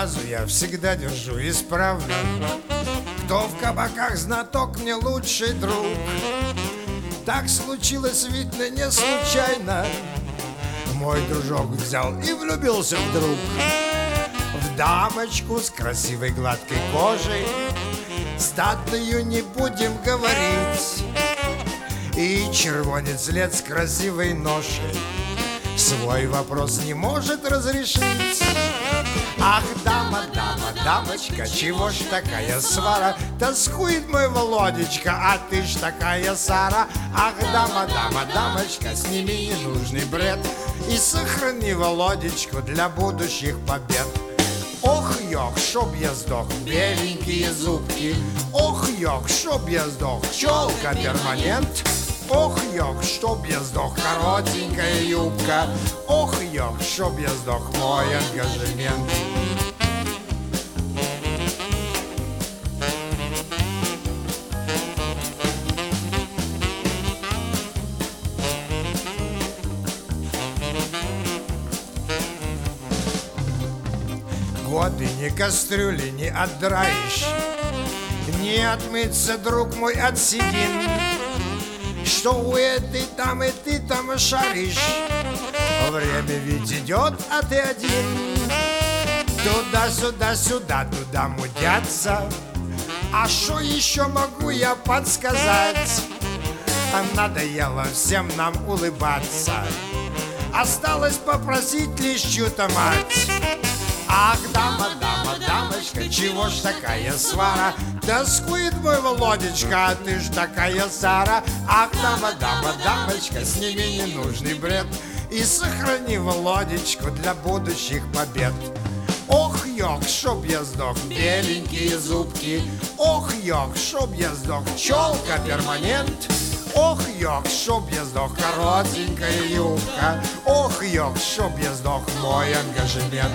фразу я всегда держу исправно: кто в кабаках знаток, мне лучший друг. Так случилось, видно, не случайно. Мой дружок взял и влюбился вдруг в дамочку с красивой гладкой кожей. Статную не будем говорить. И червонец лет с красивой ношей свой вопрос не может разрешить. Ах, дама, дама, дамочка, чего ж такая свара? Тоскует мой Володечка, а ты ж такая Сара. Ах, дама, дама, дамочка, сними ненужный бред и сохрани Володечку для будущих побед. Ох, ёх, чтоб я сдох, беленькие зубки. Ох, ёх, чтоб я сдох, челка перманент. Ох, ёх, чтоб я сдох, коротенькая юбка. Ох, ёх, чтоб я сдох, мой ангажемент. Годы ни кастрюли не отдраешь, не отмыться, друг мой, от седин. Что у этой там и ты там шаришь. Время ведь идет, а ты один. Туда-сюда, сюда, туда мудятся. А что еще могу я подсказать? Надоело всем нам улыбаться. Осталось попросить лишь чью-то мать. Ах, дама, дама, дамочка, чего ж такая свара? Тоскует мой Володечка, а ты ж такая Сара. Ах, дама, дама, дамочка, сними ненужный бред и сохрани Володечку для будущих побед. Ох, ёх, чтоб я сдох, беленькие зубки. Ох, ёх, чтоб я сдох, челка перманент. Ох, ёх, чтоб я сдох, коротенькая юбка. Ох, ёх, чтоб я сдох, мой ангажемент.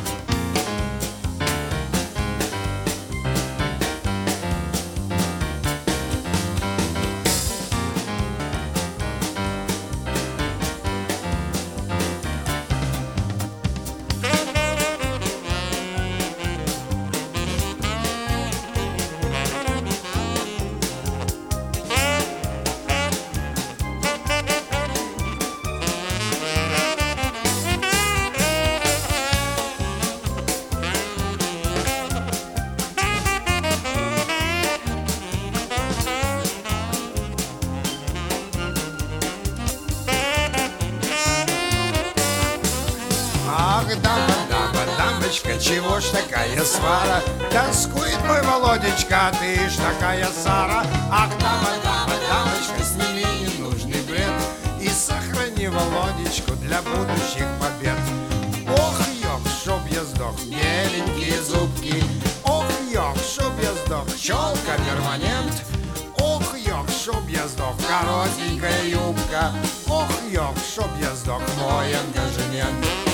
Ах, дама, дама, дамочка, чего ж такая свара? Тоскует мой Володечка, а ты ж такая Сара. Ах, дама, дама, дамочка, сними ненужный бред и сохрани Володечку для будущих побед. Ох, ёх, чтоб я сдох, беленькие зубки. Ох, ёх, чтоб я сдох, челка перманент. Ох, ёх, чтоб я сдох, коротенькая юбка. Ох, ёх, чтоб я сдох, мой ангажемент.